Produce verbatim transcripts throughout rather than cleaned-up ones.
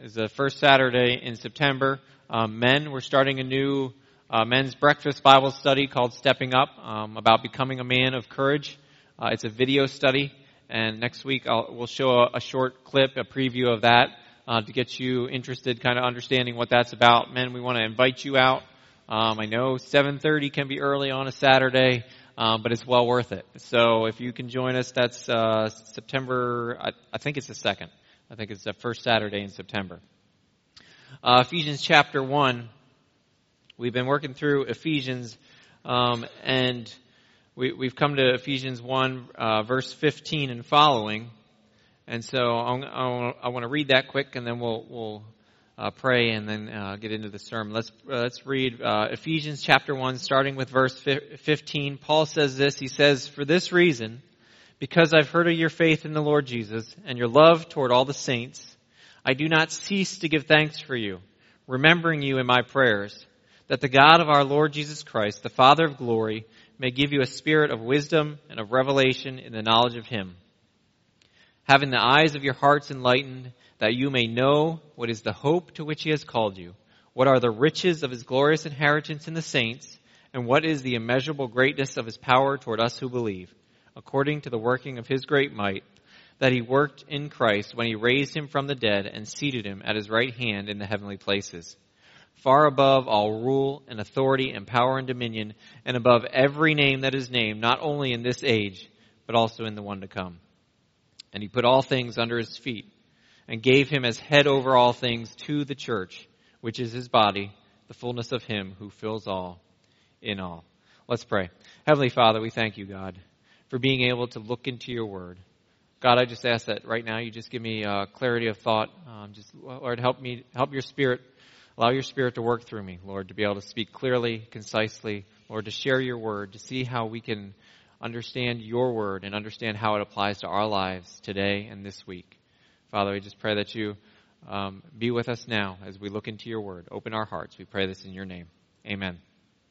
is the first Saturday in September. Um, men, we're starting a new uh, men's breakfast Bible study called Stepping Up, um, about becoming a man of courage. Uh, it's a video study, and next week I'll, we'll show a, a short clip, a preview of that, uh, to get you interested, kind of understanding what that's about. Men, we want to invite you out. Um, I know seven thirty can be early on a Saturday, um, but it's well worth it. So if you can join us, that's uh, September, I, I think it's the second. I think it's the first Saturday in September. Uh, Ephesians chapter one. We've been working through Ephesians, um, and we, we've come to Ephesians one, uh, verse fifteen and following. And so I'm, I want to read that quick, and then we'll we'll uh, pray, and then uh, get into the sermon. Let's uh, let's read uh, Ephesians chapter one, starting with verse fifteen. Paul says this. He says, "For this reason, because I've heard of your faith in the Lord Jesus and your love toward all the saints, I do not cease to give thanks for you, remembering you in my prayers, that the God of our Lord Jesus Christ, the Father of glory, may give you a spirit of wisdom and of revelation in the knowledge of him, having the eyes of your hearts enlightened, that you may know what is the hope to which he has called you, what are the riches of his glorious inheritance in the saints, and what is the immeasurable greatness of his power toward us who believe, according to the working of his great might, that he worked in Christ when he raised him from the dead and seated him at his right hand in the heavenly places, far above all rule and authority and power and dominion, and above every name that is named, not only in this age, but also in the one to come. And he put all things under his feet, and gave him as head over all things to the church, which is his body, the fullness of him who fills all in all." Let's pray. Heavenly Father, we thank you, God, for being able to look into your word. God, I just ask that right now you just give me uh, clarity of thought. Um, just, Lord, help me, help your Spirit, allow your Spirit to work through me, Lord, to be able to speak clearly, concisely, Lord, to share your word, to see how we can understand your word and understand how it applies to our lives today and this week. Father, we just pray that you um, be with us now as we look into your word. Open our hearts. We pray this in your name. Amen.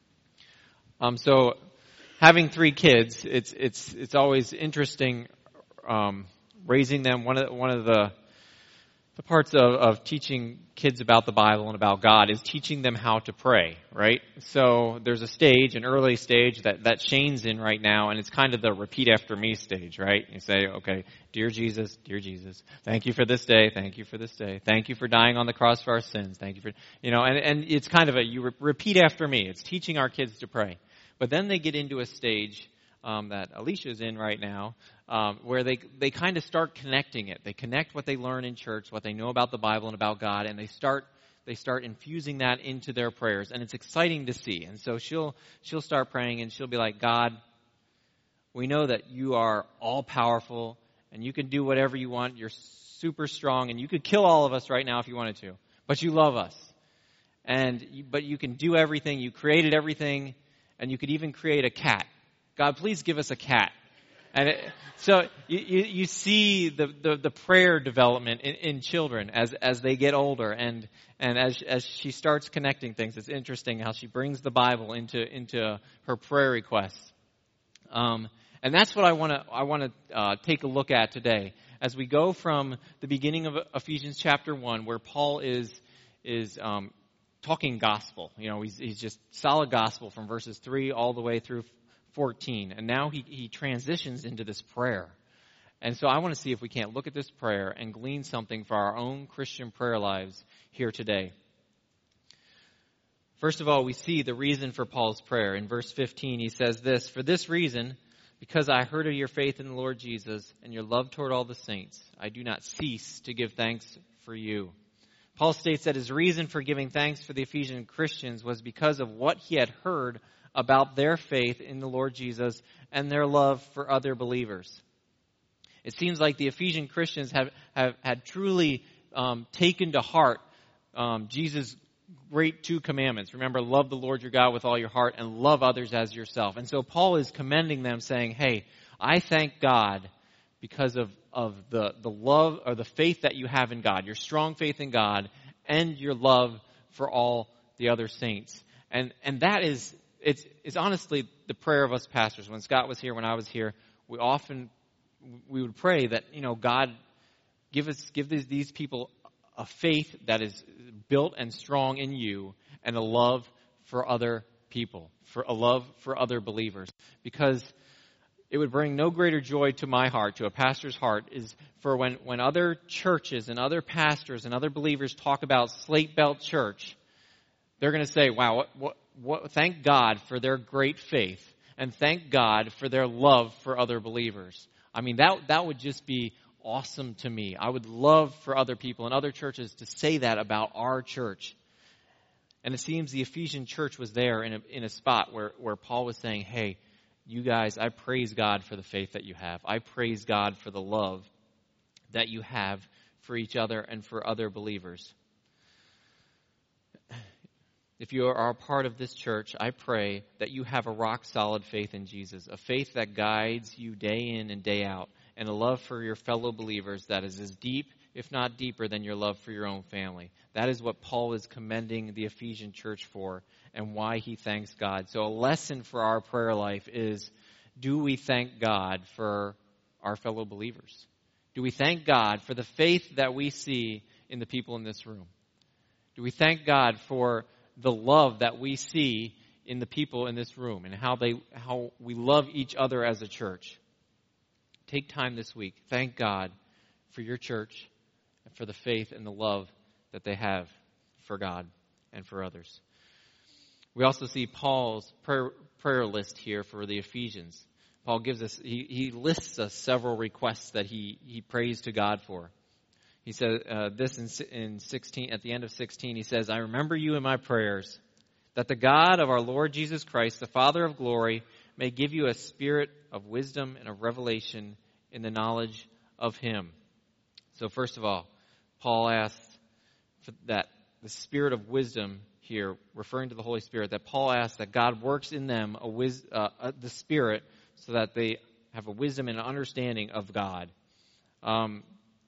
Um, so, having three kids, it's it's it's always interesting um, raising them. One of one of the the parts of, of teaching kids about the Bible and about God is teaching them how to pray, right? So there's a stage, an early stage that, that Shane's in right now, and it's kind of the repeat after me stage, right? You say, okay, dear Jesus, dear Jesus, thank you for this day, thank you for this day, thank you for dying on the cross for our sins, thank you for, you know, and, and it's kind of a, you re- repeat after me. It's teaching our kids to pray. But then they get into a stage um, that Alicia's in right now, Um, where they they kind of start connecting it. They connect what they learn in church, what they know about the Bible and about God, and they start they start infusing that into their prayers, and it's exciting to see. And so she'll she'll start praying, and she'll be like, "God, we know that you are all powerful, and you can do whatever you want. You're super strong, and you could kill all of us right now if you wanted to, but you love us, and you, but you can do everything. You created everything, and you could even create a cat. God, please give us a cat." And it, so you, you, you see the, the, the prayer development in, in children as as they get older, and and as as she starts connecting things. It's interesting how she brings the Bible into into her prayer requests, um, and that's what I want to I want to uh, take a look at today as we go from the beginning of Ephesians chapter one, where Paul is is um, talking gospel. You know, he's he's just solid gospel from verses three all the way through fourteen, and now he, he transitions into this prayer. And so I want to see if we can't look at this prayer and glean something for our own Christian prayer lives here today. First of all, we see the reason for Paul's prayer. In verse fifteen, he says this, "For this reason, because I heard of your faith in the Lord Jesus and your love toward all the saints, I do not cease to give thanks for you." Paul states that his reason for giving thanks for the Ephesian Christians was because of what he had heard about their faith in the Lord Jesus and their love for other believers. It seems like the Ephesian Christians have, have had truly um, taken to heart um, Jesus' great two commandments. Remember, love the Lord your God with all your heart and love others as yourself. And so Paul is commending them, saying, hey, I thank God because of, of the, the love or the faith that you have in God, your strong faith in God and your love for all the other saints. And and that is, it's, it's honestly the prayer of us pastors. When Scott was here, when I was here, we often, we would pray that, you know, God, give us, give these, these people a faith that is built and strong in you, and a love for other people, for a love for other believers. Because it would bring no greater joy to my heart, to a pastor's heart, is for when, when other churches and other pastors and other believers talk about Slate Belt Church, they're going to say, wow, what, what, what, thank God for their great faith, and thank God for their love for other believers. I mean, that that would just be awesome to me. I would love for other people and other churches to say that about our church. And it seems the Ephesian church was there in a, in a spot where, where Paul was saying, hey, you guys, I praise God for the faith that you have. I praise God for the love that you have for each other and for other believers. If you are a part of this church, I pray that you have a rock-solid faith in Jesus, a faith that guides you day in and day out, and a love for your fellow believers that is as deep, if not deeper, than your love for your own family. That is what Paul is commending the Ephesian church for, and why he thanks God. So a lesson for our prayer life is, do we thank God for our fellow believers? Do we thank God for the faith that we see in the people in this room? Do we thank God for the love that we see in the people in this room, and how they how we love each other as a church? Take time this week. Thank God for your church and for the faith and the love that they have for God and for others. We also see Paul's prayer, prayer list here for the Ephesians. Paul gives us, he, he lists us several requests that he, he prays to God for. He says uh, this in, in sixteen, at the end of sixteen, he says, I remember you in my prayers, that the God of our Lord Jesus Christ, the Father of glory, may give you a spirit of wisdom and of revelation in the knowledge of him. So first of all, Paul asked for that the spirit of wisdom here, referring to the Holy Spirit, that Paul asked that God works in them a wis- uh, uh, the Spirit so that they have a wisdom and an understanding of God. Um,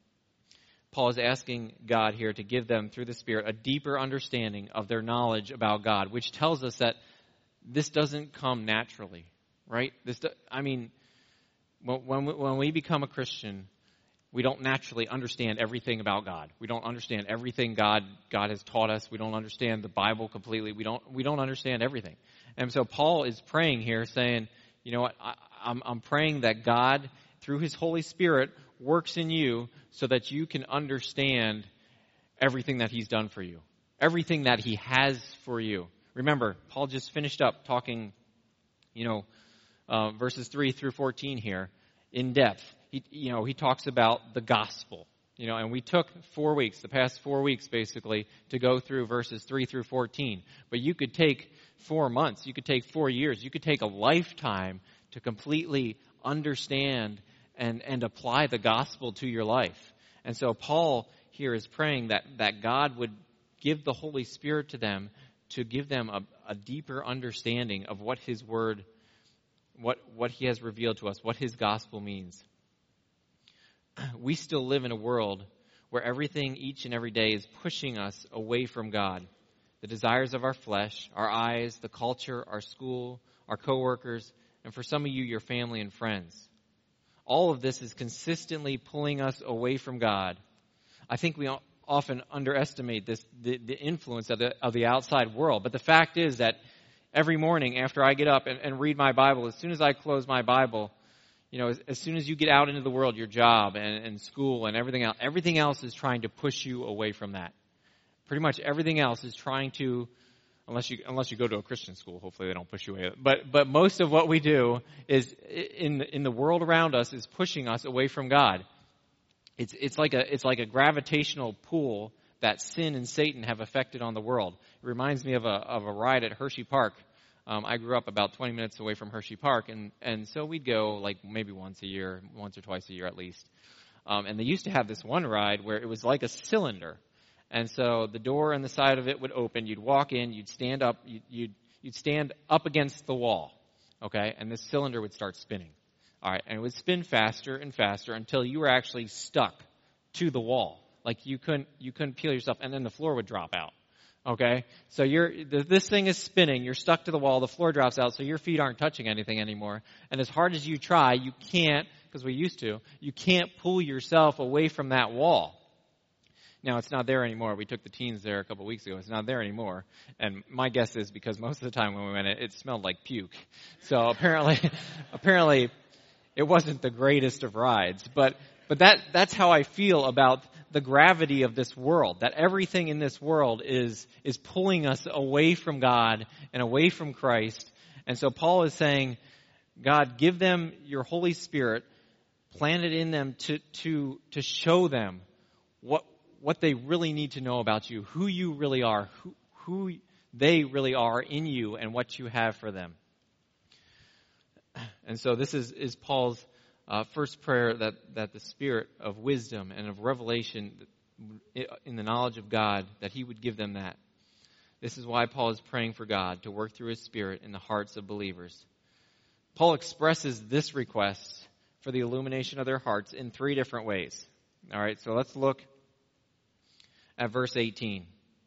Paul is asking God here to give them, through the Spirit, a deeper understanding of their knowledge about God, which tells us that this doesn't come naturally, right? This, do, I mean, when we, when we become a Christian, we don't naturally understand everything about God. We don't understand everything God God has taught us. We don't understand the Bible completely. We don't we don't understand everything. And so Paul is praying here, saying, you know what? I, I'm I'm praying that God, through His Holy Spirit, works in you so that you can understand everything that He's done for you, everything that He has for you. Remember, Paul just finished up talking, you know, uh, verses three through fourteen here in depth. He, you know, he talks about the gospel, you know, and we took four weeks, the past four weeks basically, to go through verses three through fourteen. But you could take four months, you could take four years, you could take a lifetime to completely understand and, and apply the gospel to your life. And so Paul here is praying that, that God would give the Holy Spirit to them to give them a, a deeper understanding of what His word, what, what He has revealed to us, what His gospel means. We still live in a world where everything each and every day is pushing us away from God. The desires of our flesh, our eyes, the culture, our school, our coworkers, and for some of you, your family and friends. All of this is consistently pulling us away from God. I think we often underestimate this, the, the influence of the, of the outside world. But the fact is that every morning after I get up and, and read my Bible, as soon as I close my Bible, you know, as, as soon as you get out into the world, your job and, and school and everything else, everything else is trying to push you away from that. Pretty much everything else is trying to, unless you unless you go to a Christian school, hopefully they don't push you away. But but most of what we do is in in the world around us is pushing us away from God. It's it's like a it's like a gravitational pull that sin and Satan have affected on the world. It reminds me of a of a ride at Hershey Park. Um, I grew up about twenty minutes away from Hershey Park, and, and so we'd go like maybe once a year, once or twice a year at least. Um, and they used to have this one ride where it was like a cylinder. And so the door and the side of it would open. You'd walk in, you'd stand up, you'd, you'd, you'd stand up against the wall, okay? And this cylinder would start spinning. All right, and it would spin faster and faster until you were actually stuck to the wall. Like you couldn't you couldn't peel yourself, and then the floor would drop out. Okay, so you're this thing is spinning. You're stuck to the wall. The floor drops out, so your feet aren't touching anything anymore. And as hard as you try, you can't, because we used to, you can't pull yourself away from that wall. Now, it's not there anymore. We took the teens there a couple weeks ago. It's not there anymore. And my guess is because most of the time when we went, it, it smelled like puke. So apparently, apparently, it wasn't the greatest of rides. But but that that's how I feel about the gravity of this world. That everything in this world is is pulling us away from God and away from Christ. And so Paul is saying, God, give them your Holy Spirit, plant it in them to to to show them what what they really need to know about you, who you really are, who, who they really are in you, and what you have for them. And so this is, is Paul's uh, first prayer, that, that the spirit of wisdom and of revelation in the knowledge of God, that he would give them that. This is why Paul is praying for God to work through his Spirit in the hearts of believers. Paul expresses this request for the illumination of their hearts in three different ways. All right, so let's look at verse eighteen.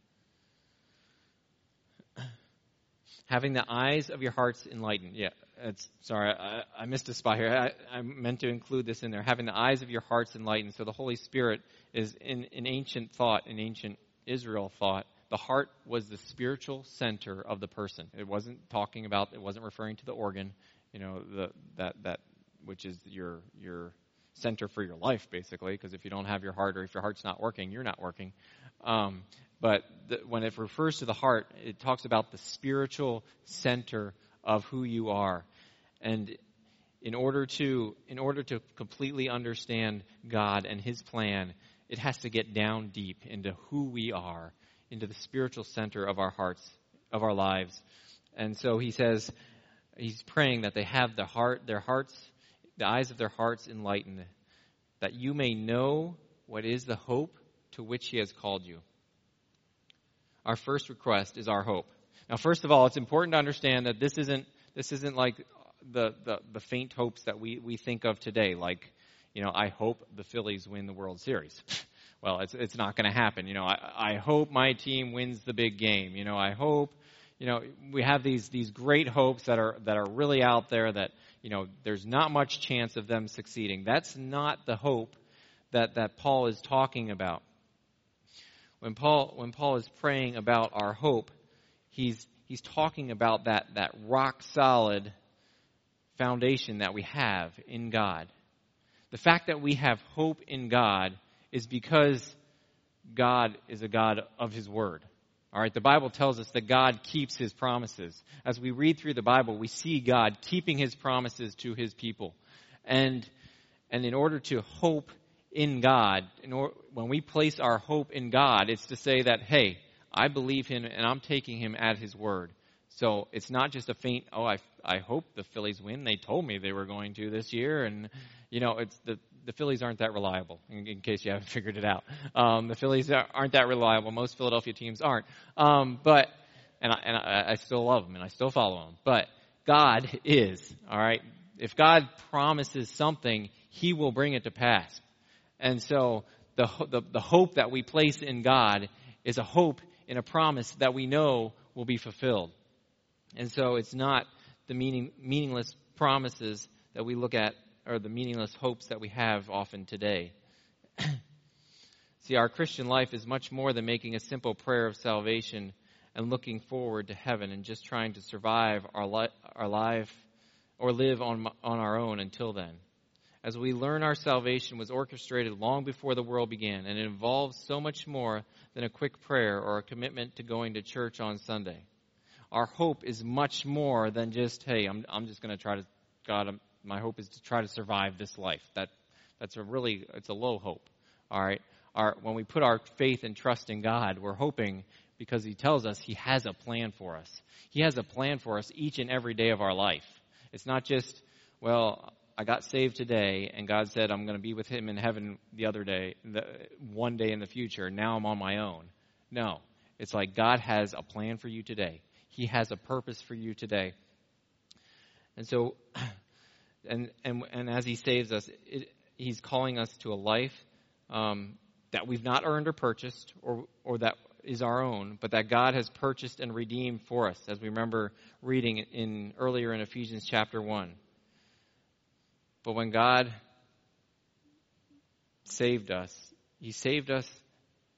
Having the eyes of your hearts enlightened. Yeah, it's, sorry, I, I missed a spot here. I, I meant to include this in there. Having the eyes of your hearts enlightened. So the Holy Spirit is in, in ancient thought, in ancient Israel thought, the heart was the spiritual center of the person. It wasn't talking about, it wasn't referring to the organ, you know, the that that which is your your center for your life, basically, because if you don't have your heart, or if your heart's not working, you're not working. Um, but the, when it refers to the heart, it talks about the spiritual center of who you are. And in order to in order to completely understand God and his plan, it has to get down deep into who we are, into the spiritual center of our hearts, of our lives. And so he says, he's praying that they have the heart, their hearts, the eyes of their hearts enlightened, that you may know what is the hope to which he has called you. Our first request is our hope. Now, first of all, it's important to understand that this isn't this isn't like the, the, the faint hopes that we, we think of today, like, you know, I hope the Phillies win the World Series. Well, it's it's not going to happen. You know, I, I hope my team wins the big game. You know, I hope, you know, we have these these great hopes that are that are really out there that, you know, there's not much chance of them succeeding. That's not the hope that, that Paul is talking about. When Paul when Paul is praying about our hope, he's he's talking about that that rock solid foundation that we have in God. The fact that we have hope in God is because God is a God of his word. All right, the Bible tells us that God keeps his promises. As we read through the Bible, we see God keeping his promises to his people. And and in order to hope in God, in or, when we place our hope in God, it's to say that, hey, I believe him and I'm taking him at his word. So it's not just a faint, oh, I, I hope the Phillies win. They told me they were going to this year. And, you know, it's the, the Phillies aren't that reliable, in, in case you haven't figured it out. Um, the Phillies aren't that reliable. Most Philadelphia teams aren't. Um, but, and, I, and I, I still love them and I still follow them. But God is, all right? If God promises something, he will bring it to pass. And so the, the, the hope that we place in God is a hope in a promise that we know will be fulfilled. And so it's not the meaning, meaningless promises that we look at, or the meaningless hopes that we have often today. See, our Christian life is much more than making a simple prayer of salvation and looking forward to heaven and just trying to survive our, li- our life or live on, on our own until then. As we learn, our salvation was orchestrated long before the world began, and it involves so much more than a quick prayer or a commitment to going to church on Sunday. Our hope is much more than just, hey, I'm I'm just going to try to, God, I'm, my hope is to try to survive this life. That that's a really, it's a low hope. All right. Our when we put our faith and trust in God, we're hoping because he tells us he has a plan for us. He has a plan for us each and every day of our life. It's not just, well, I got saved today, and God said I'm going to be with him in heaven the other day, the, one day in the future. Now I'm on my own. No, it's like God has a plan for you today. He has a purpose for you today. And so, and and and as he saves us, it, he's calling us to a life um, that we've not earned or purchased, or or that is our own, but that God has purchased and redeemed for us, as we remember reading in earlier in Ephesians chapter one. But when God saved us, he saved us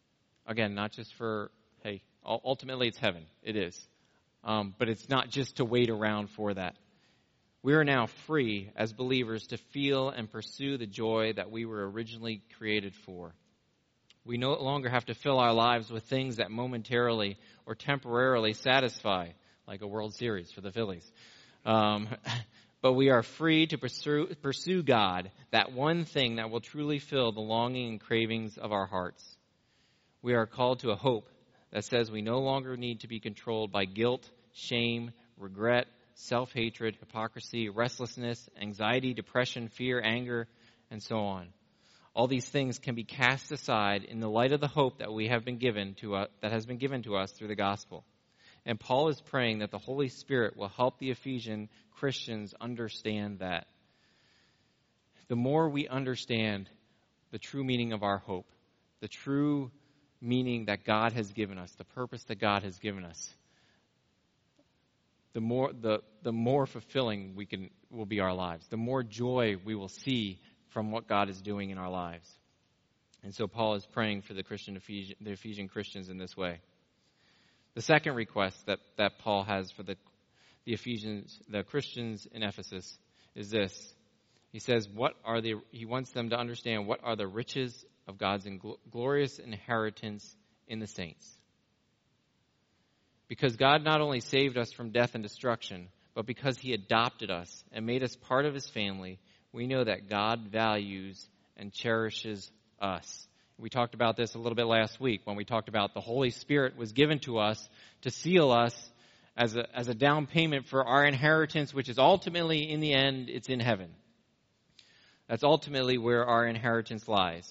Again, not just for, hey, ultimately it's heaven. It is. Um, but it's not just to wait around for that. We are now free as believers to feel and pursue the joy that we were originally created for. We no longer have to fill our lives with things that momentarily or temporarily satisfy, like a World Series for the Phillies. Um, but we are free to pursue, pursue God, that one thing that will truly fill the longing and cravings of our hearts. We are called to a hope that says we no longer need to be controlled by guilt, shame, regret, self-hatred, hypocrisy, restlessness, anxiety, depression, fear, anger, and so on. All these things can be cast aside in the light of the hope that we have been given to us, that has been given to us through the gospel. And Paul is praying that the Holy Spirit will help the Ephesian Christians understand that. The more we understand the true meaning of our hope, the true meaning that God has given us, the purpose that God has given us, the more the the more fulfilling we can will be our lives. The more joy we will see from what God is doing in our lives. And so Paul is praying for the Christian Ephesian, the Ephesian Christians in this way. The second request that, that Paul has for the the Ephesians, the Christians in Ephesus, is this. He says, "What are the?" He wants them to understand what are the riches of God's ingl- glorious inheritance in the saints. Because God not only saved us from death and destruction, but because he adopted us and made us part of his family, we know that God values and cherishes us. We talked about this a little bit last week when we talked about the Holy Spirit was given to us to seal us as a, as a down payment for our inheritance, which is ultimately, in the end, it's in heaven. That's ultimately where our inheritance lies.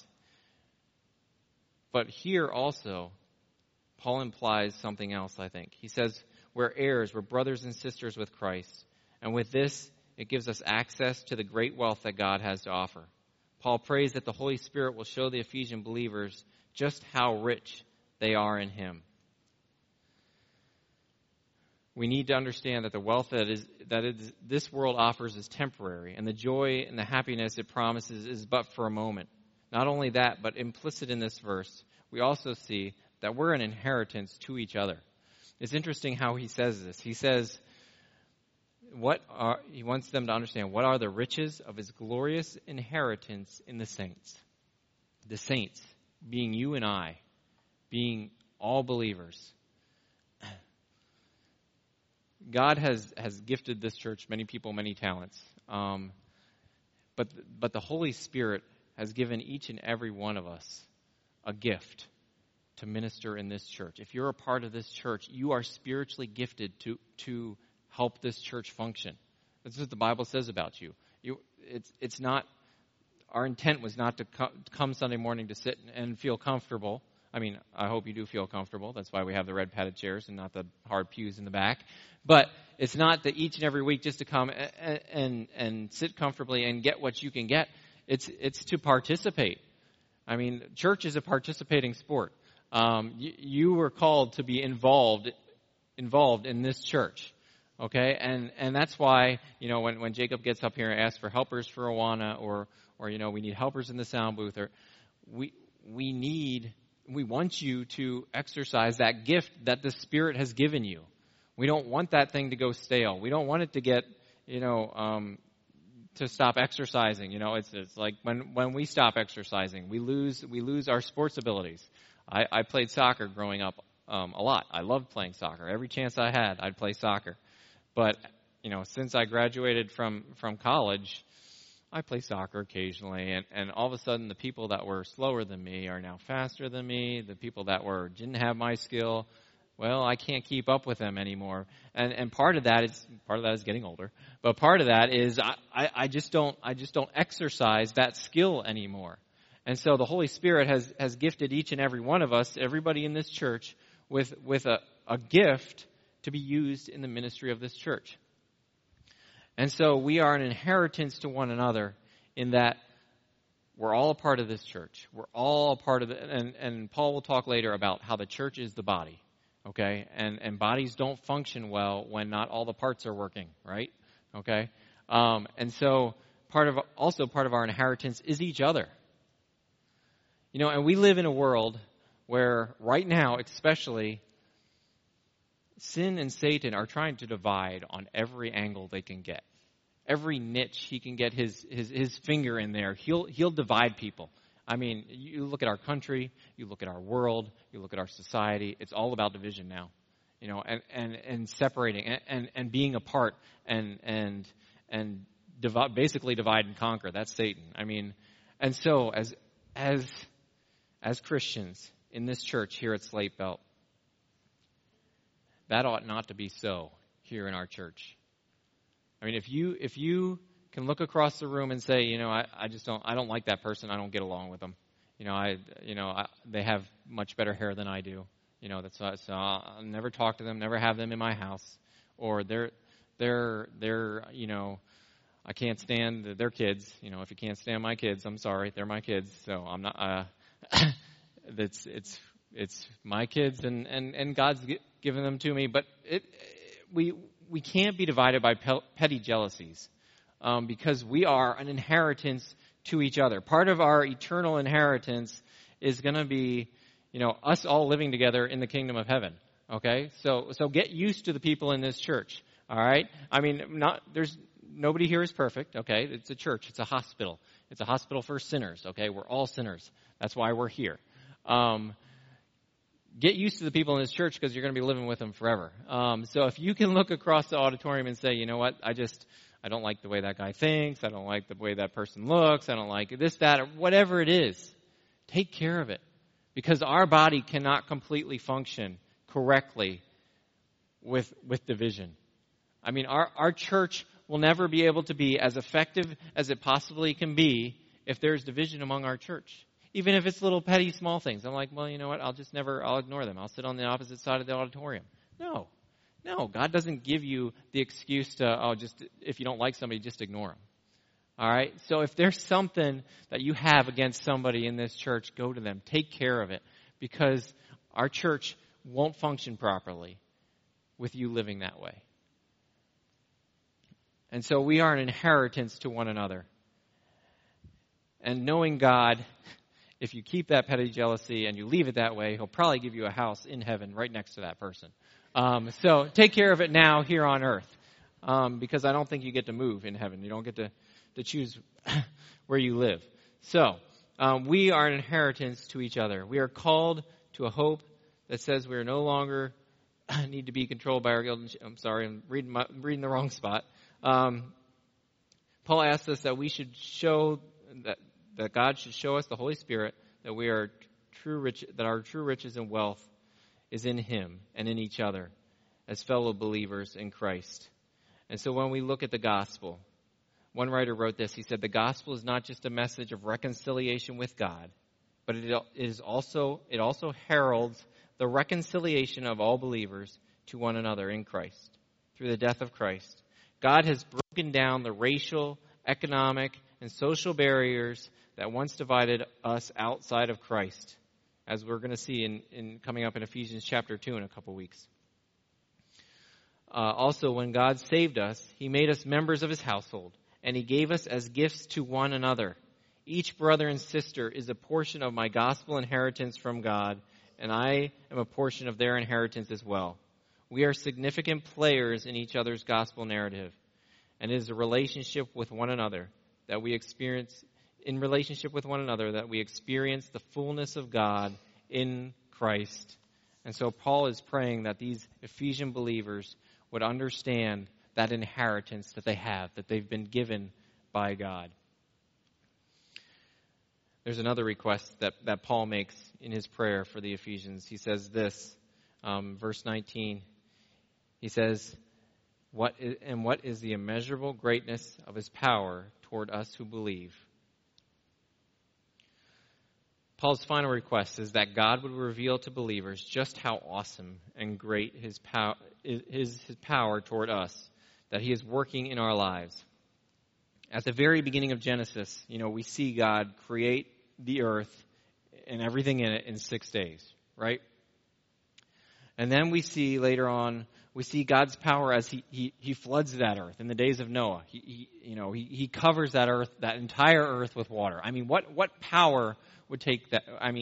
But here also, Paul implies something else, I think. He says, we're heirs, we're brothers and sisters with Christ. And with this, it gives us access to the great wealth that God has to offer. Paul prays that the Holy Spirit will show the Ephesian believers just how rich they are in him. We need to understand that the wealth that is that is, this world offers is temporary, and the joy and the happiness it promises is but for a moment. Not only that, but implicit in this verse, we also see that we're an inheritance to each other. It's interesting how he says this. He says, what are, he wants them to understand, what are the riches of his glorious inheritance in the saints? The saints, being you and I, being all believers. God has, has gifted this church many people, many talents. Um, but, but the Holy Spirit has given each and every one of us a gift to minister in this church. If you're a part of this church, you are spiritually gifted to to help this church function. That's what the Bible says about you. You, it's it's not. Our intent was not to co- come Sunday morning to sit and feel comfortable. I mean, I hope you do feel comfortable. That's why we have the red padded chairs and not the hard pews in the back. But it's not that each and every week just to come and and, and sit comfortably and get what you can get. It's it's to participate. I mean, church is a participating sport. Um, you, you were called to be involved involved in this church, okay? And and that's why, you know, when, when Jacob gets up here and asks for helpers for Awana, or or you know, we need helpers in the sound booth, or we we need we want you to exercise that gift that the Spirit has given you. We don't want that thing to go stale. We don't want it to get, you know, um, to stop exercising. You know, it's it's like when when we stop exercising, we lose we lose our sports abilities. I, I played soccer growing up um, a lot. I loved playing soccer. Every chance I had, I'd play soccer. But, you know, since I graduated from, from college, I play soccer occasionally. And, and all of a sudden, the people that were slower than me are now faster than me. The people that were didn't have my skill, well, I can't keep up with them anymore. And and part of that is part of that is getting older. But part of that is I, I, I just don't I just don't exercise that skill anymore. And so the Holy Spirit has, has gifted each and every one of us, everybody in this church, with, with a, a gift to be used in the ministry of this church. And so we are an inheritance to one another in that we're all a part of this church. We're all a part of it. And, and Paul will talk later about how the church is the body, okay? And, and bodies don't function well when not all the parts are working, right? Okay? Um, and so part of also part of our inheritance is each other. You know, and we live in a world where right now, especially, sin and Satan are trying to divide on every angle they can get. Every niche he can get his, his, his finger in there, he'll, he'll divide people. I mean, you look at our country, you look at our world, you look at our society, it's all about division now. You know, and, and, and separating and, and, and being apart and and and divi- basically divide and conquer. That's Satan. I mean, and so as as as Christians in this church here at Slate Belt, that ought not to be so here in our church. I mean, if you if you can look across the room and say, you know, I, I just don't I don't like that person. I don't get along with them. You know, I you know I, they have much better hair than I do. You know, that's uh, so I'll never talk to them, never have them in my house, or they're they're they're you know, I can't stand their kids. You know, if you can't stand my kids, I'm sorry, they're my kids, so I'm not. Uh, it's it's it's my kids, and and and God's given them to me, but it we we can't be divided by petty jealousies, um, because we are an inheritance to each other. Part of our eternal inheritance is going to be, you know, us all living together in the kingdom of heaven. Okay, so so get used to the people in this church. All right, I mean, not there's nobody here is perfect. Okay, it's a church, it's a hospital, it's a hospital for sinners. Okay, we're all sinners. That's why we're here. Um, get used to the people in this church because you're going to be living with them forever. Um, so if you can look across the auditorium and say, you know what, I just I don't like the way that guy thinks. I don't like the way that person looks. I don't like this, that, or whatever it is. Take care of it. Because our body cannot completely function correctly with with division. I mean, our, our church will never be able to be as effective as it possibly can be if there's division among our church. Even if it's little petty small things. I'm like, well, you know what? I'll just never, I'll ignore them. I'll sit on the opposite side of the auditorium. No. No, God doesn't give you the excuse to, oh, just, if you don't like somebody, just ignore them. All right? So if there's something that you have against somebody in this church, go to them. Take care of it. Because our church won't function properly with you living that way. And so we are an inheritance to one another. And knowing God, if you keep that petty jealousy and you leave it that way, He'll probably give you a house in heaven right next to that person. Um, so take care of it now here on earth. Um, because I don't think you get to move in heaven. You don't get to to choose where you live. So, um, we are an inheritance to each other. We are called to a hope that says we are no longer need to be controlled by our guilt. And, I'm sorry, I'm reading, my, reading the wrong spot. Um, Paul asks us that we should show that that God should show us the Holy Spirit, that we are true rich, that our true riches and wealth is in Him and in each other as fellow believers in Christ. And so when we look at the gospel, one writer wrote this. He said, the gospel is not just a message of reconciliation with God, but it is also it also heralds the reconciliation of all believers to one another in Christ through the death of Christ. God has broken down the racial, economic, and social barriers that once divided us outside of Christ, as we're going to see in, in coming up in Ephesians chapter two in a couple weeks. Uh, also, when God saved us, He made us members of His household, and He gave us as gifts to one another. Each brother and sister is a portion of my gospel inheritance from God, and I am a portion of their inheritance as well. We are significant players in each other's gospel narrative, and it is a relationship with one another that we experience, in relationship with one another, that we experience the fullness of God in Christ. And so Paul is praying that these Ephesian believers would understand that inheritance that they have, that they've been given by God. There's another request that, that Paul makes in his prayer for the Ephesians. He says this, um, verse nineteen. He says, "What is, and what is the immeasurable greatness of His power toward us who believe?" Paul's final request is that God would reveal to believers just how awesome and great His power is, His power toward us, that He is working in our lives. At the very beginning of Genesis, you know, we see God create the earth and everything in it in six days, right? And then we see later on, we see God's power as He He, he floods that earth in the days of Noah. He, he you know he, he covers that earth, that entire earth with water. I mean, what what power would take that? I mean,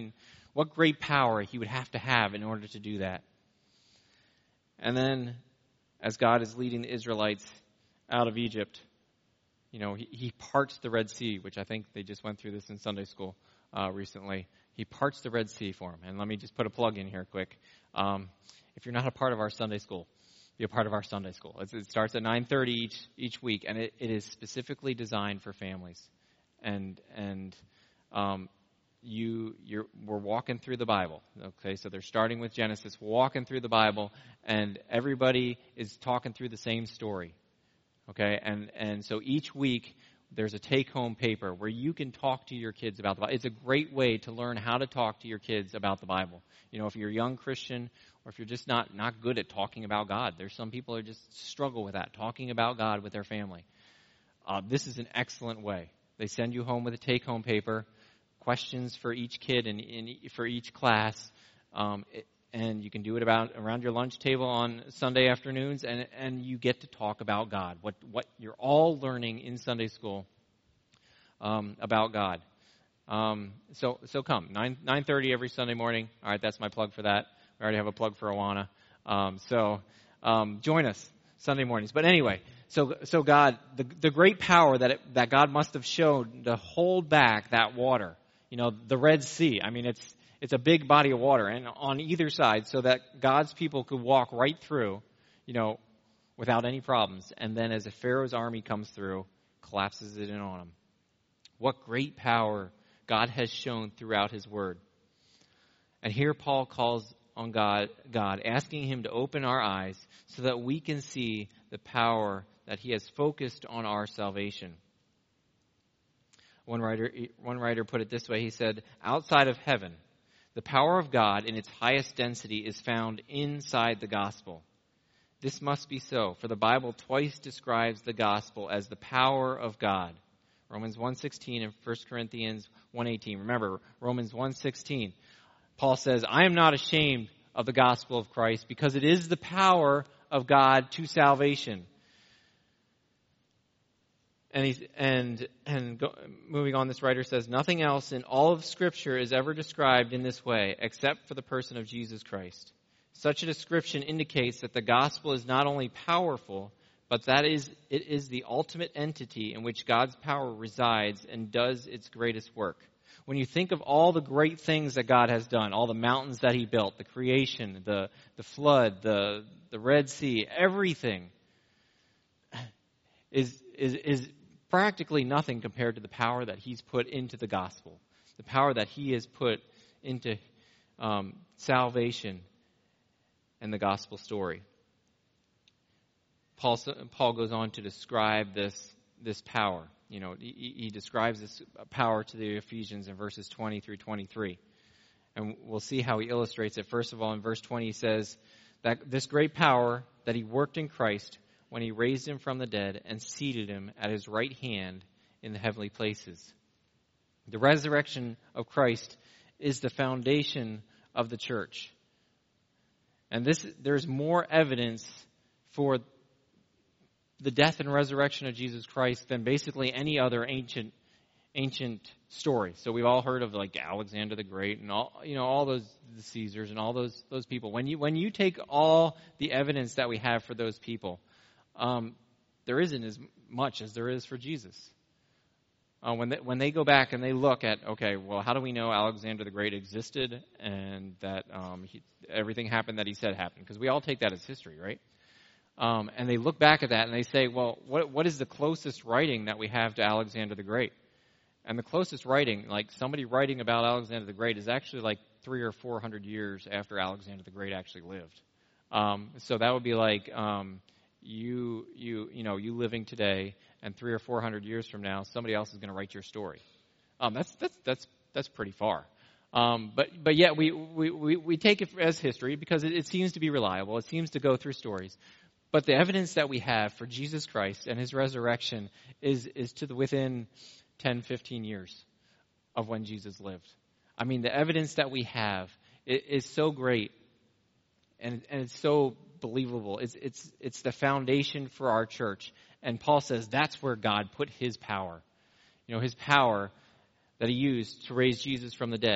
What great power he would have to have in order to do that. And then, as God is leading the Israelites out of Egypt, you know, he, he parts the Red Sea, which I think they just went through this in Sunday school uh, recently. He parts the Red Sea for them. And let me just put a plug in here quick. Um, if you're not a part of our Sunday school, be a part of our Sunday school. It's, it starts at nine thirty each each week, and it, it is specifically designed for families. And and um, you you're we're walking through the Bible. Okay, so they're starting with Genesis, walking through the Bible, and everybody is talking through the same story. Okay, and and so each week there's a take-home paper where you can talk to your kids about the Bible. It's a great way to learn how to talk to your kids about the Bible. You know, if you're a young Christian or if you're just not, not good at talking about God. There's some people who just struggle with that, talking about God with their family. Uh, this is an excellent way. They send you home with a take-home paper, questions for each kid and in, for each class, um, it, and you can do it about around your lunch table on Sunday afternoons, and and you get to talk about God, what what you're all learning in Sunday school um, about God. Um, so so come nine nine thirty every Sunday morning. All right, that's my plug for that. We already have a plug for Awana. Um, so um, join us Sunday mornings. But anyway, so so God, the the great power that it, that God must have shown to hold back that water. You know, the Red Sea. I mean, it's it's a big body of water, and on either side, so that God's people could walk right through, you know, without any problems. And then as a Pharaoh's army comes through, collapses it in on them. What great power God has shown throughout His Word. And here Paul calls on God, God, asking Him to open our eyes so that we can see the power that He has focused on our salvation. One writer, one writer put it this way. He said, outside of heaven, the power of God in its highest density is found inside the gospel. This must be so, for the Bible twice describes the gospel as the power of God. Romans one sixteen and First Corinthians one eighteen. Remember, Romans one sixteen. Paul says, I am not ashamed of the gospel of Christ because it is the power of God to salvation. And he's, and and go, moving on, this writer says, nothing else in all of Scripture is ever described in this way except for the person of Jesus Christ. Such a description indicates that the gospel is not only powerful, but that is it is the ultimate entity in which God's power resides and does its greatest work. When you think of all the great things that God has done, all the mountains that He built, the creation, the the flood, the the Red Sea, everything is is is practically nothing compared to the power that He's put into the gospel, the power that He has put into um, salvation and the gospel story. Paul Paul goes on to describe this this power. You know, he, he describes this power to the Ephesians in verses twenty through twenty-three. And we'll see how he illustrates it. First of all, in verse twenty, he says that this great power that He worked in Christ when He raised Him from the dead and seated Him at His right hand in the heavenly places. The resurrection of Christ is the foundation of the church. And this, there's more evidence for the death and resurrection of Jesus Christ than basically any other ancient ancient story. So we've all heard of like Alexander the Great and all you know all those the Caesars and all those those people. When you when you take all the evidence that we have for those people, um, there isn't as much as there is for Jesus. Uh, when they, when they go back and they look at, okay, well, how do we know Alexander the Great existed and that um, he, everything happened that he said happened? Because we all take that as history, right? Um, and they look back at that and they say, well, what what is the closest writing that we have to Alexander the Great? And the closest writing, like somebody writing about Alexander the Great, is actually like three or four hundred years after Alexander the Great actually lived. Um, so that would be like um, you you you know you living today, and three or four hundred years from now, somebody else is going to write your story. Um, that's that's that's that's pretty far. Um, but but yet we, we, we, we take it as history because it, it seems to be reliable. It seems to go through stories. But the evidence that we have for Jesus Christ and His resurrection is is to the within ten, fifteen years of when Jesus lived. I mean, the evidence that we have is, is so great and and it's so believable. It's it's it's the foundation for our church. And Paul says that's where God put His power. You know, His power that He used to raise Jesus from the dead. He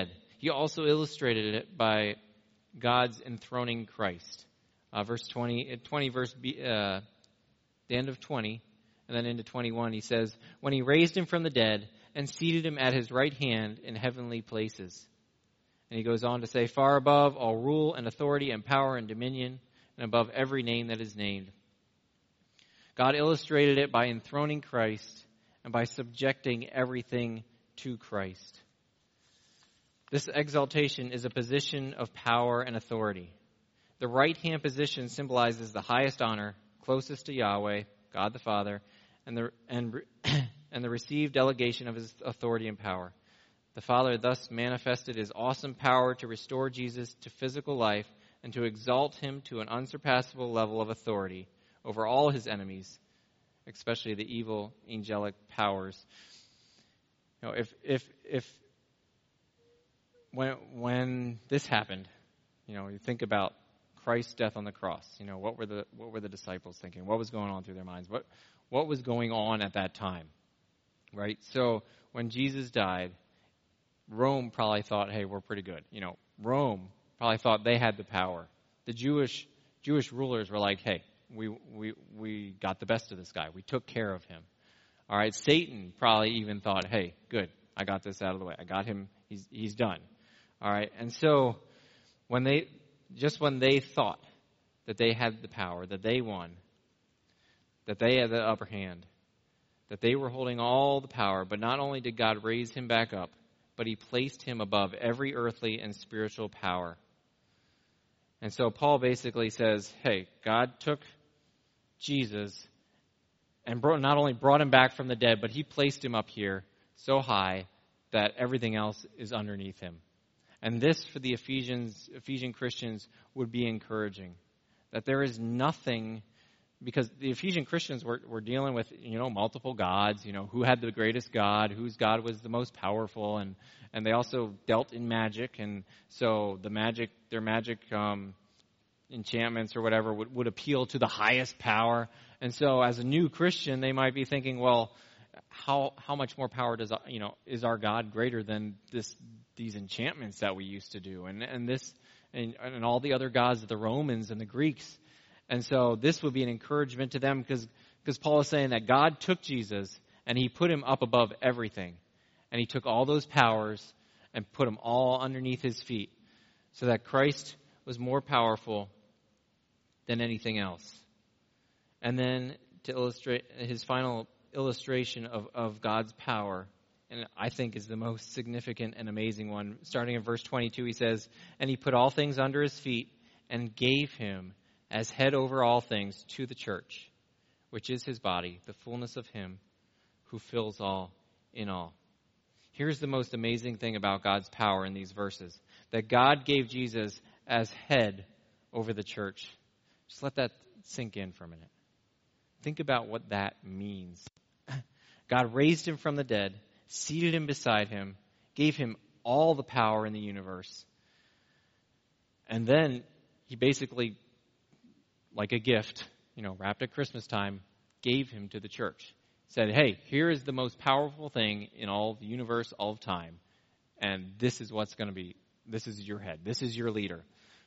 He also illustrated it by God's enthroning Christ. Uh, verse twenty, twenty verse B, uh, the end of twenty, and then into twenty-one, he says, when he raised him from the dead and seated him at his right hand in heavenly places. And he goes on to say, far above all rule and authority and power and dominion, and above every name that is named. God illustrated it by enthroning Christ and by subjecting everything to Christ. This exaltation is a position of power and authority. The right-hand position symbolizes the highest honor, closest to Yahweh, God the Father, and the and and the received delegation of his authority and power. The Father thus manifested his awesome power to restore Jesus to physical life and to exalt him to an unsurpassable level of authority over all his enemies, especially the evil angelic powers. You know, if if if when when this happened, you know, you think about Christ's death on the cross. You know, what were the what were the disciples thinking? What was going on through their minds? What what was going on at that time? Right? So when Jesus died, Rome probably thought, hey, we're pretty good. You know, Rome probably thought they had the power. The Jewish Jewish rulers were like, hey, we we we got the best of this guy. We took care of him. All right, Satan probably even thought, hey, good, I got this out of the way. I got him. He's he's done. All right, and so when they just when they thought that they had the power, that they won, that they had the upper hand, that they were holding all the power, but not only did God raise him back up, but he placed him above every earthly and spiritual power. And so Paul basically says, hey, God took Jesus and brought, not only brought him back from the dead, but he placed him up here so high that everything else is underneath him. And this, for the Ephesians, Ephesian Christians, would be encouraging. That there is nothing, because the Ephesian Christians were, were dealing with, you know, multiple gods, you know, who had the greatest God, whose God was the most powerful, and, and they also dealt in magic, and so the magic, their magic um, enchantments or whatever would, would appeal to the highest power. And so as a new Christian, they might be thinking, well, how how much more power does, you know, is our God greater than this these enchantments that we used to do, and and this and, and all the other gods of the Romans and the Greeks. And so this would be an encouragement to them, because because Paul is saying that God took Jesus and he put him up above everything, and he took all those powers and put them all underneath his feet, so that Christ was more powerful than anything else. And then to illustrate his final illustration of, of God's power, and I think is the most significant and amazing one. Starting in verse twenty-two, he says, and he put all things under his feet and gave him as head over all things to the church, which is his body, the fullness of him who fills all in all. Here's the most amazing thing about God's power in these verses, that God gave Jesus as head over the church. Just let that sink in for a minute. Think about what that means. God raised him from the dead, seated him beside him, gave him all the power in the universe. And then he basically, like a gift, you know, wrapped at Christmas time, gave him to the church. Said, hey, here is the most powerful thing in all the universe, all of time. And this is what's going to be, this is your head. This is your leader.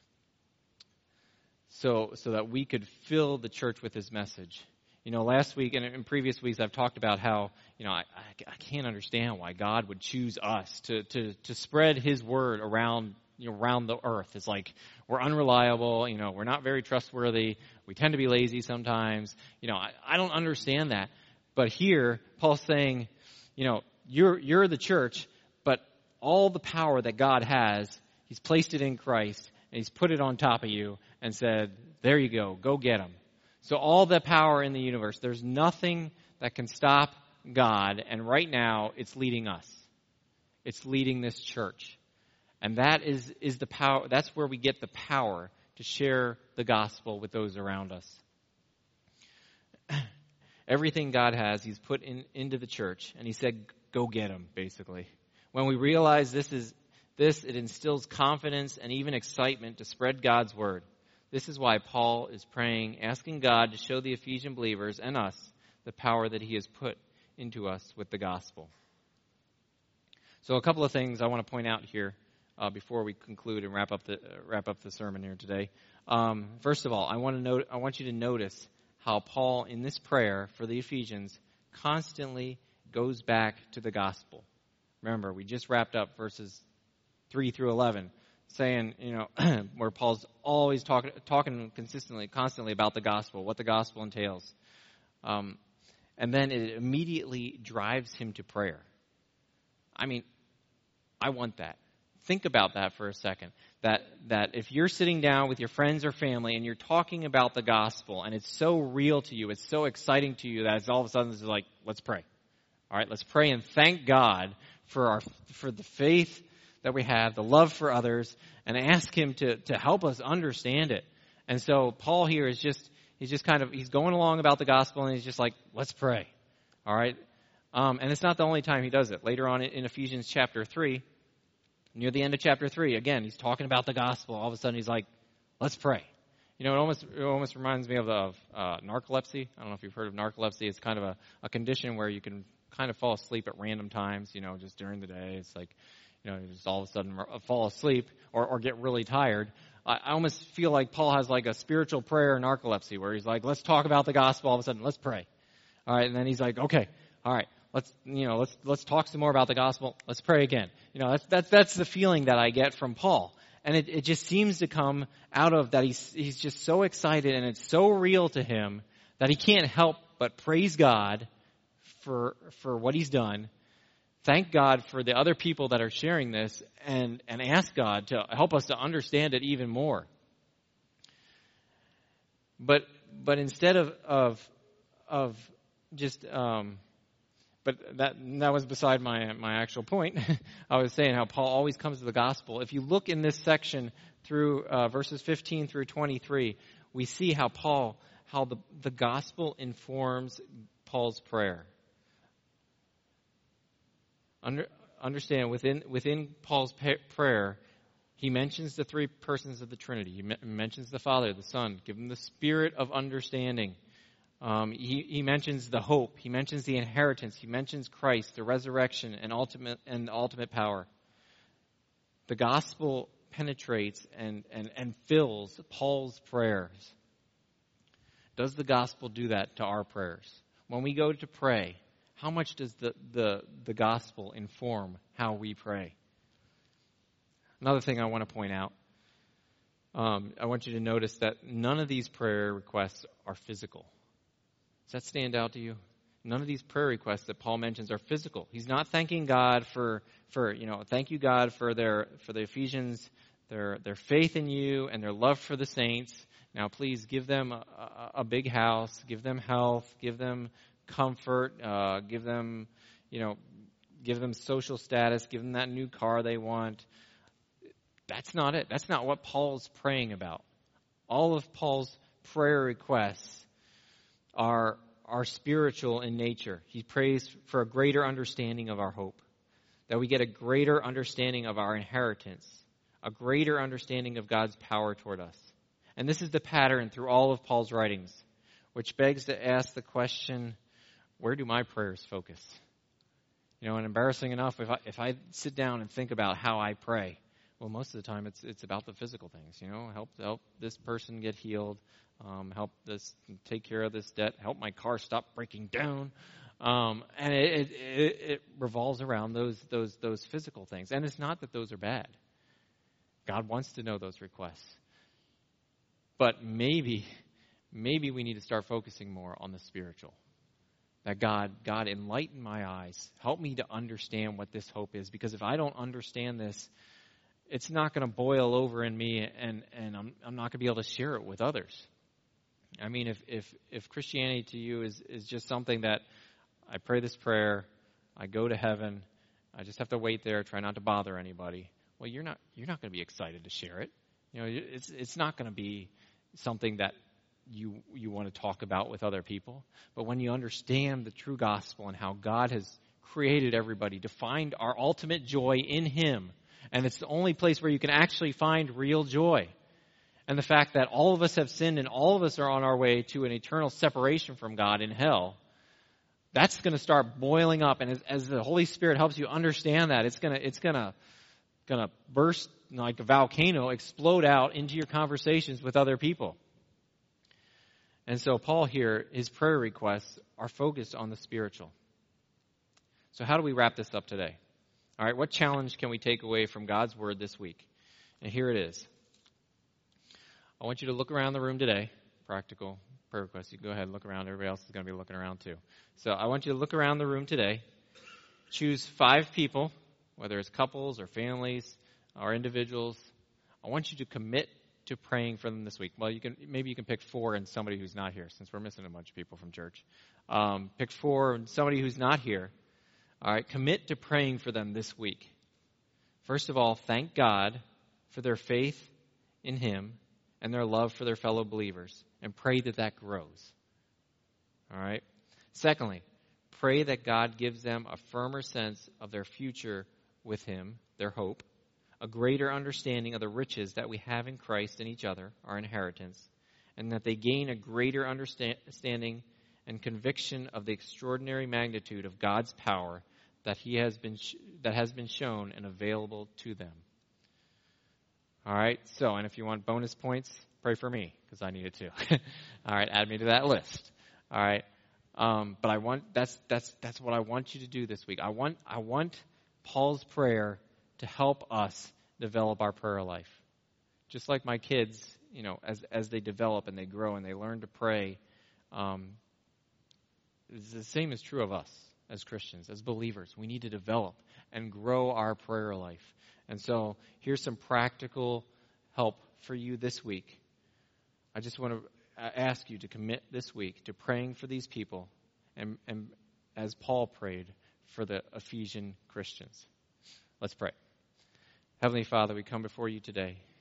So, so that we could fill the church with his message. You know, last week and in previous weeks, I've talked about how, you know, I, I, I can't understand why God would choose us to, to, to spread his word around, you know, around the earth. It's like we're unreliable, you know, we're not very trustworthy. We tend to be lazy sometimes. You know, I, I don't understand that. But here, Paul's saying, you know, you're you're the church, but all the power that God has, he's placed it in Christ, and he's put it on top of you and said, there you go, go get them. So all the power in the universe, there's nothing that can stop God, and right now it's leading us. It's leading this church. And that is, is the power, that's where we get the power to share the gospel with those around us. Everything God has, he's put in, into the church, and he said, go get them, basically. When we realize this is this, it instills confidence and even excitement to spread God's word. This is why Paul is praying, asking God to show the Ephesian believers and us the power that he has put into us with the gospel. So a couple of things I want to point out here uh, before we conclude and wrap up the uh, wrap up the sermon here today. Um, first of all, I want to note, I want you to notice how Paul, in this prayer for the Ephesians, constantly goes back to the gospel. Remember, we just wrapped up verses three through eleven, saying, you know, where Paul's always talking, talking consistently, constantly about the gospel, what the gospel entails. Um, and then it immediately drives him to prayer. I mean, I want that. Think about that for a second. That that if you're sitting down with your friends or family and you're talking about the gospel and it's so real to you, it's so exciting to you that it's all of a sudden it's like, let's pray. All right, let's pray and thank God for our for the faith that we have, the love for others, and ask him to, to help us understand it. And so Paul here is just, he's just kind of, he's going along about the gospel and he's just like, let's pray. All right. Um, and it's not the only time he does it. Later on in Ephesians chapter three, near the end of chapter three, again, he's talking about the gospel. All of a sudden he's like, let's pray. You know, it almost it almost reminds me of, of uh, narcolepsy. I don't know if you've heard of narcolepsy. It's kind of a, a condition where you can kind of fall asleep at random times, you know, just during the day. It's like, you know, you just all of a sudden fall asleep or, or get really tired. I, I almost feel like Paul has like a spiritual prayer narcolepsy where he's like, let's talk about the gospel. All of a sudden, let's pray. All right. And then he's like, okay, all right, let's, you know, let's, let's talk some more about the gospel. Let's pray again. You know, that's, that's, that's the feeling that I get from Paul. And it, it just seems to come out of that he's, he's just so excited and it's so real to him that he can't help but praise God for, for what he's done. Thank God for the other people that are sharing this and, and ask God to help us to understand it even more. But but instead of of of just um, but that that was beside my my actual point. I was saying how Paul always comes to the gospel. If you look in this section through uh, verses fifteen through twenty-three, we see how Paul how the the gospel informs Paul's prayer. Under, understand, within within Paul's prayer, he mentions the three persons of the Trinity. He mentions the Father, the Son, give him the spirit of understanding. Um, he, he mentions the hope. He mentions the inheritance. He mentions Christ, the resurrection, and ultimate and ultimate power. The gospel penetrates and, and, and fills Paul's prayers. Does the gospel do that to our prayers? When we go to pray, how much does the, the, the gospel inform how we pray? Another thing I want to point out, um, I want you to notice that none of these prayer requests are physical. Does that stand out to you? None of these prayer requests that Paul mentions are physical. He's not thanking God for, for you know, thank you God for their for the Ephesians, their their faith in you and their love for the saints. Now please give them a, a, a big house, give them health, give them comfort, uh, give them, you know, give them social status, give them that new car they want. That's not it. That's not what Paul's praying about. All of Paul's prayer requests are, are spiritual in nature. He prays for a greater understanding of our hope, that we get a greater understanding of our inheritance, a greater understanding of God's power toward us. And this is the pattern through all of Paul's writings, which begs to ask the question, where do my prayers focus? You know, and embarrassing enough, if I, if I sit down and think about how I pray, well, most of the time it's it's about the physical things. You know, help help this person get healed, um, help this take care of this debt, help my car stop breaking down, um, and it, it it revolves around those those those physical things. And it's not that those are bad. God wants to know those requests, but maybe maybe we need to start focusing more on the spiritual. That God, God, enlighten my eyes. Help me to understand what this hope is. Because if I don't understand this, it's not going to boil over in me, and, and I'm, I'm not going to be able to share it with others. I mean, if, if, if Christianity to you is, is just something that I pray this prayer, I go to heaven, I just have to wait there, try not to bother anybody, well, you're not you're not going to be excited to share it. You know, it's it's not going to be something that you you want to talk about with other people. But when you understand the true gospel and how God has created everybody to find our ultimate joy in Him, and it's the only place where you can actually find real joy, and the fact that all of us have sinned and all of us are on our way to an eternal separation from God in hell, that's going to start boiling up. And as, as the Holy Spirit helps you understand that, it's going to it's going to going to burst like a volcano, explode out into your conversations with other people. And so Paul here, his prayer requests are focused on the spiritual. So how do we wrap this up today? All right, what challenge can we take away from God's word this week? And here it is. I want you to look around the room today. Practical prayer requests. You can go ahead and look around. Everybody else is going to be looking around too. So I want you to look around the room today. Choose five people, whether it's couples or families or individuals. I want you to commit to praying for them this week. Well, you can maybe you can pick four and somebody who's not here, since we're missing a bunch of people from church. Um, pick four and somebody who's not here. All right, commit to praying for them this week. First of all, thank God for their faith in Him and their love for their fellow believers, and pray that that grows. All right? Secondly, pray that God gives them a firmer sense of their future with Him, their hope, a greater understanding of the riches that we have in Christ and each other, our inheritance, and that they gain a greater understanding and conviction of the extraordinary magnitude of God's power that He has been sh- that has been shown and available to them. All right, so, and if you want bonus points, pray for me, because I need it too. All right, add me to that list. All right, um, but I want, that's, that's, that's what I want you to do this week. I want, I want Paul's prayer to help us develop our prayer life. Just like my kids, you know, as, as they develop and they grow and they learn to pray, um, the same is true of us as Christians, as believers. We need to develop and grow our prayer life. And so here's some practical help for you this week. I just want to ask you to commit this week to praying for these people, and, and as Paul prayed for the Ephesian Christians. Let's pray. Heavenly Father, we come before you today.